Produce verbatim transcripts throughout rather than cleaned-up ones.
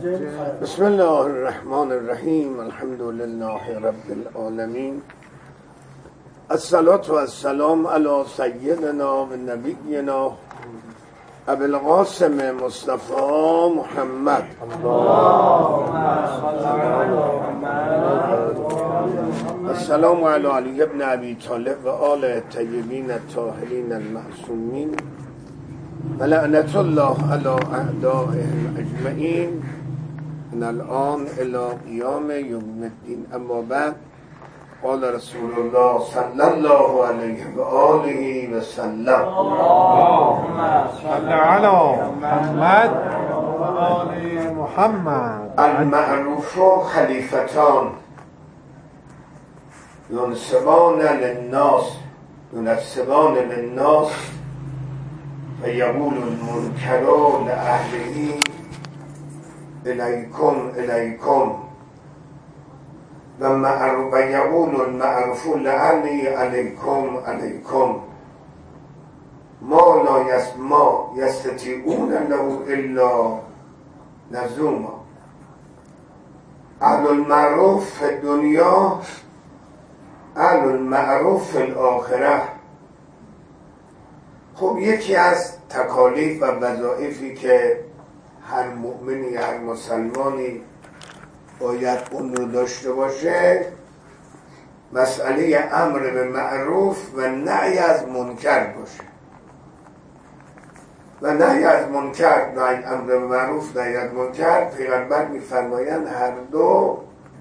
بسم الله الرحمن الرحیم. الحمد لله رب العالمین. الصلاة و السلام علی سیدنا و نبینا ابی القاسم مصطفی محمد. السلام علی علی ابن ابی طالب و آل الطیبین الطاهرین المعصومین و لعنت الله علی اعدائهم اجمعین من الان الی قیام یوم الدین. اما بعد، قال رسول الله صلی الله علیه و آله و سلم: اللهم صل علی محمد و آل محمد. المعروف خلیفتان ینسبان للناس ینسبان للناس فیقول المنکر لأهله الیکم الیکم و معروف یقول المعروف لعلی علیکم علیکم ما لا یسما یستطیعون له الا نزوما. اهل المعروف فی الدنیا اهل المعروف فی الاخره. خب یکی از تکالیف و وظایفی که هر مؤمنی هر مسلمانی باید اون رو داشته باشه مسئله امر به معروف و نهی از منکر باشه. و نهی از منکر، نهی امر به معروف، نهی از منکر، پیغمبر می‌فرمایند هر دو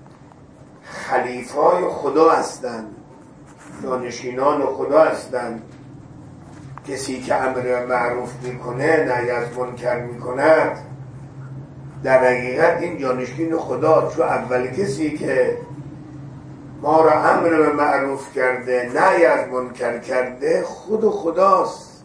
خلیفای خدا هستند، جانشینان خدا هستند. کسی که امر به معروف میکنه، نهی از منکر میکند، در حقیقت این جانشین خدا. چون اول کسی که ما را امر به معروف کرده، نهی از منکر کرده، خود خداست.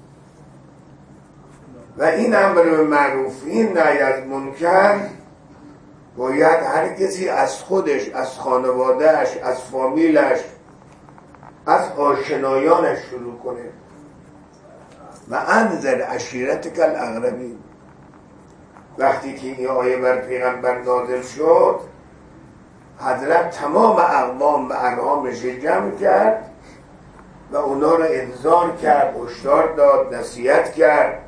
و این امر به معروف، این نهی از منکر، باید هر کسی از خودش، از خانوادهش، از فامیلش، از آشنایانش شروع کنه. و انذر عشیرتک الاقربین. وقتی که این آیه بر پیغمبر نازل شد، حضرت تمام اقوام و ارحامش جمع کرد و اونا را انذار کرد، هشدار داد، نصیحت کرد.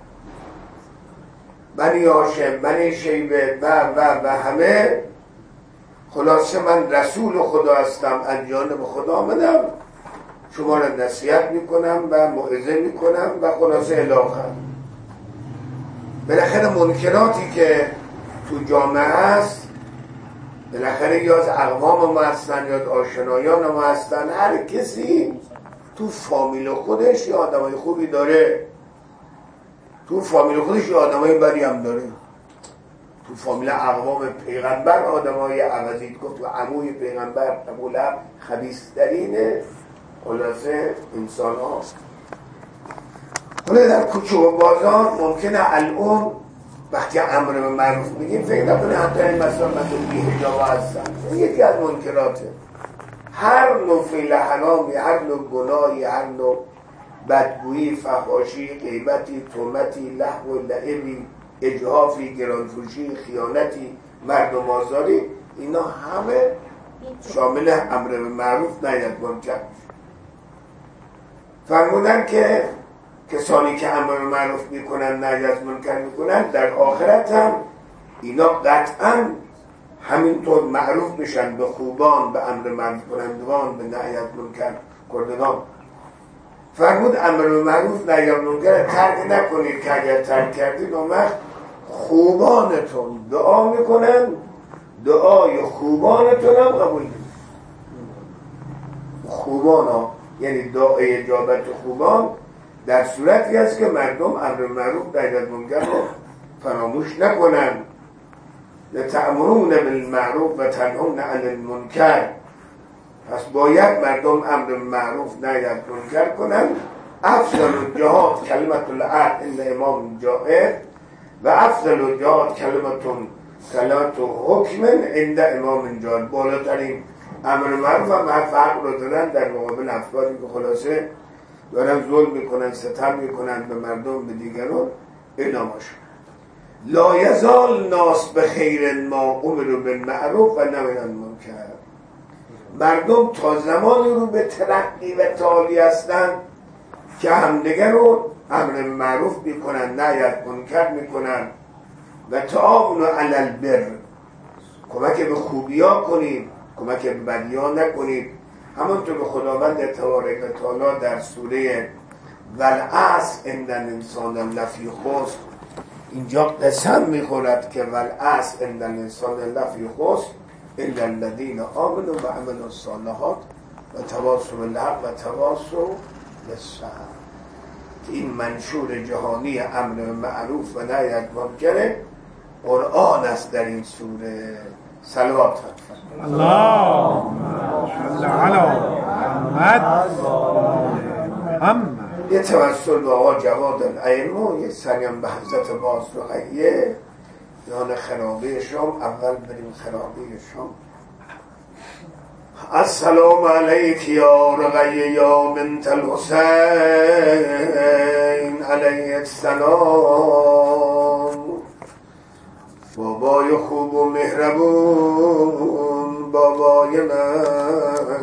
بنی هاشم، بنی شیبه و و و همه. خلاصه من رسول خدا هستم، از جانب خدا آمدم، شما را نصیحت میکنم و موعظه میکنم و خلاصه الاخر. بالاخره منکراتی که تو جامعه هست، بالاخره یا از اقوام ما هستن یا از آشنایان ما هستن. هر کسی تو فامیل خودش یا آدمای خوبی داره، تو فامیل خودش یا آدمای بدی هم داره. تو فامیل اقوام پیغمبر آدمای عوضی، گفت و عموی پیغمبر ابو لهب خبیث‌ترینه. خلاصه انسان هاست. حالا در کوچه و بازار ممکنه الان وقتی امر به معروف میگیم فکر نکنه حتی این مثلا مثلا بی حجاب هستن. یکی از منکراته. هر نوع فعل حرامی، هر نوع گناهی، هر نوع بدگویی، فحاشی، غیبتی، تهمتی، لهو و لعبی، اجحافی، گرانفروشی، خیانتی، مردم آزاری، اینا همه شامل امر به معروف نهی از منکر. فرمودن که کسانی که امر به معروف میکنن، نهی از منکر میکنن، در آخرت هم اینا قطعا همینطور معروف میشن به خوبان، به امر معروف کنندگان، به نهی از منکر کنندگان. فرمود امر به معروف نهی از منکر ترک نکنید که اگر ترک کردید اون وقت خوبانتون دعا میکنن، دعای خوبانتون هم قبول میکنن. خوبان ها یعنی دعای اجابت خوبان در صورتی است که مردم امر معروف نهی از منکر رو فراموش نکنن. لتأمرون بالمعروف و تنهون عن المنکر. پس باید مردم امر معروف نهی از منکر کنن. افضل الجهاد کلمت العهد عند امام جائر و افضل الجهاد کلمت صلات حکم عند امام جائر. بالاترین امر معروف هم فرق رو دارن در مقابل افرادی که خلاصه دارن ظلم میکنن، ستم میکنن به مردم، به دیگران. ایناماش لا یزال ناس به خیر ما امروا بالمعروف و نهی عن المنکر. مردم تا زمانی رو به ترقی و تعالی هستند که همدیگر رو امر معروف میکنن، نهی از منکر میکنن. و تعاونوا علی البر، کمک به خوبی ها کنید، کمک به بدی ها نکنید. همونطور که خداوند تبارک و تعالی در سوره والعصر ان الانسان لفی خسر اینجا قسم میخورد که والعصر ان الانسان لفی خسر الا الذین آمنوا و عملوا الصالحات و تواصوا بالحق و تواصوا بالصبر. این منشور جهانی امر معروف و نهی از منکر قرآن است در این سوره. صلوات اللهم صل علی محمد. یه توسل به آقا جواد الائمه، یه سریم به حضرت بازرگانیه یان خرابه شام. اول بریم خرابه شام. السلام علیک یا رقی یا بنت الحسین علیه السلام. بابای خوب و مهربون، بابای من،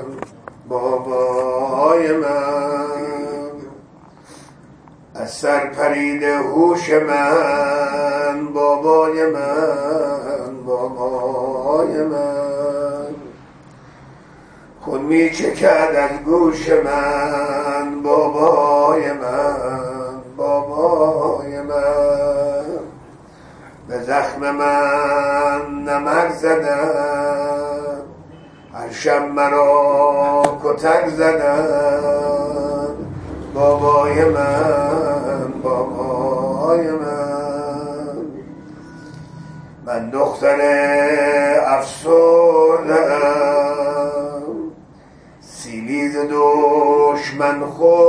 بابای من، از سر پرید هوش من، بابای من، بابای من، خون می چکد از گوش من، بابای من، بابای من، به زخم من نمک زدن، هر شب مرا کتک زدن، بابای من، بابای من. من دختر افسردم، سیلیز دشمن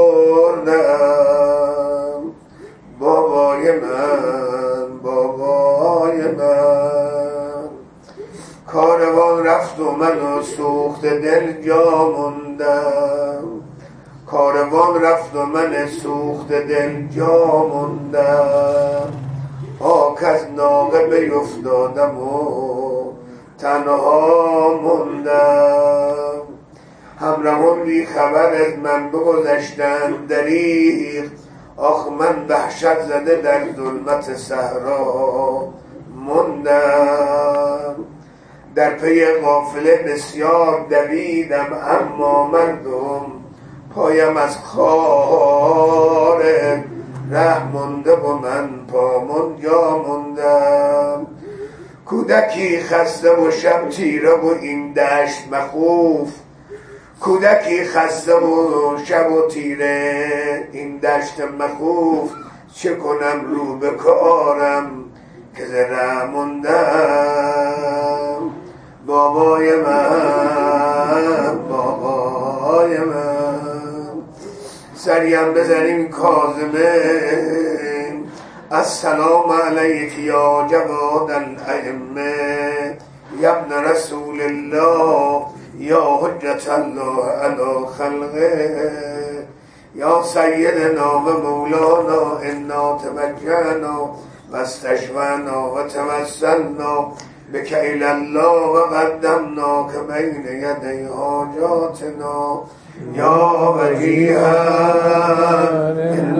خوردم، بابای من، بابای من. کاروان رفت و من سوخت دل جا موندم، کاروان رفت و من سوخت دل جا موندم. آک از ناقه بیفتادم و تنها موندم. همراهان بی خبر از من بگذشتند دریغ، آخ من وحشت زده در ظلمت صحرا موندم. در پی قافله بسیار دویدم، اما مردم پایم از خار ره مونده و من پامون جا موندم. کودکی خسته و شب تیره و این دشت مخوف، کودکی خسته و شب و تیره این دشت مخوف. چه کنم رو به کارم که ز ره موندم، بابای من، بابای من. سریم بزنیم کاظمه. السلام علیک یا جواد الائمه، یا ابن رسول الله، یا حجت الله علی خلقه، یا سیدنا و مولانا. انا توجهنا و استشفعنا و توسلنا بک الی الله و قدمنا که بین یدی حاجاتنا. یا وجیها عند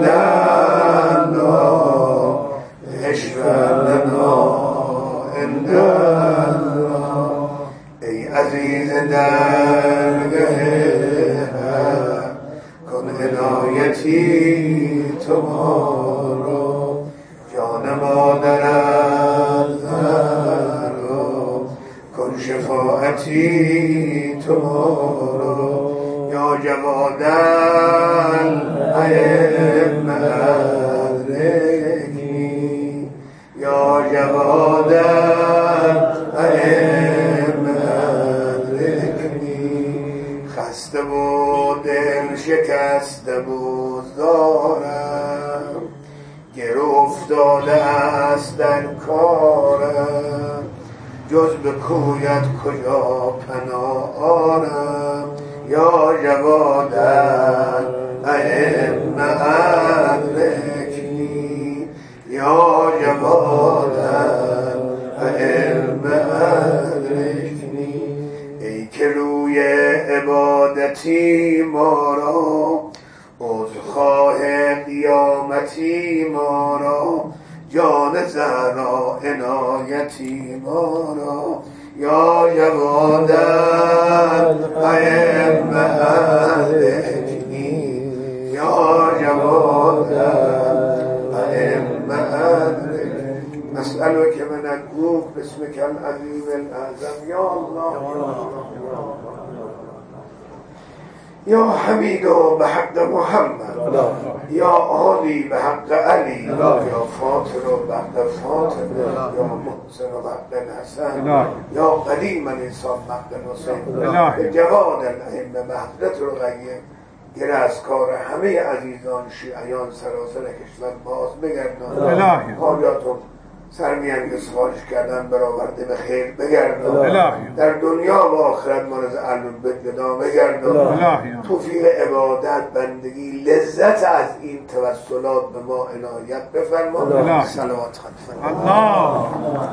الله اشفع لنا عند الله. ای عزیز درگه کن عنایتی تمارا، جان مادرت زهرا کن شفاعتی تمارا. یا جواد الائمه ادرکنی، یا جواد الائمه ادرکنی. خسته و دل شکسته و زارم، گره افتاده است در کارم، جز به کویت کجا پناه آرم. یا جواد الائمه ادرکنی، یا یا جواد علم ادرکنی، ای که روی عبادتی ما را، عذرخواه قیامتی ما را، جان زهرا عنایتی ما را، یا جواد علم ادرکنی، یا جواد علم ادرکنی. نسألك من الجود باسمك العظيم الأعظم يا الله يا حميد بحق محمد، يا عالي بحق علي، يا فاطر بحق فاطمة، يا محسن بحق الحسن، يا قديم الإنسان بحق الحسين، جواد الأئمة بحضرت رقیه گره از کار همه عزیزان شیعیان سراسر کشور باز بگردان. حاجاتون سرمیان که سفارش کردن برآورده به خیر بگردان، در دنیا و آخرت مارز الالبیت جدا بگردان. توفیق عبادت بندگی لذت از این توسلات به ما عنایت بفرما. صلوات خط فرما.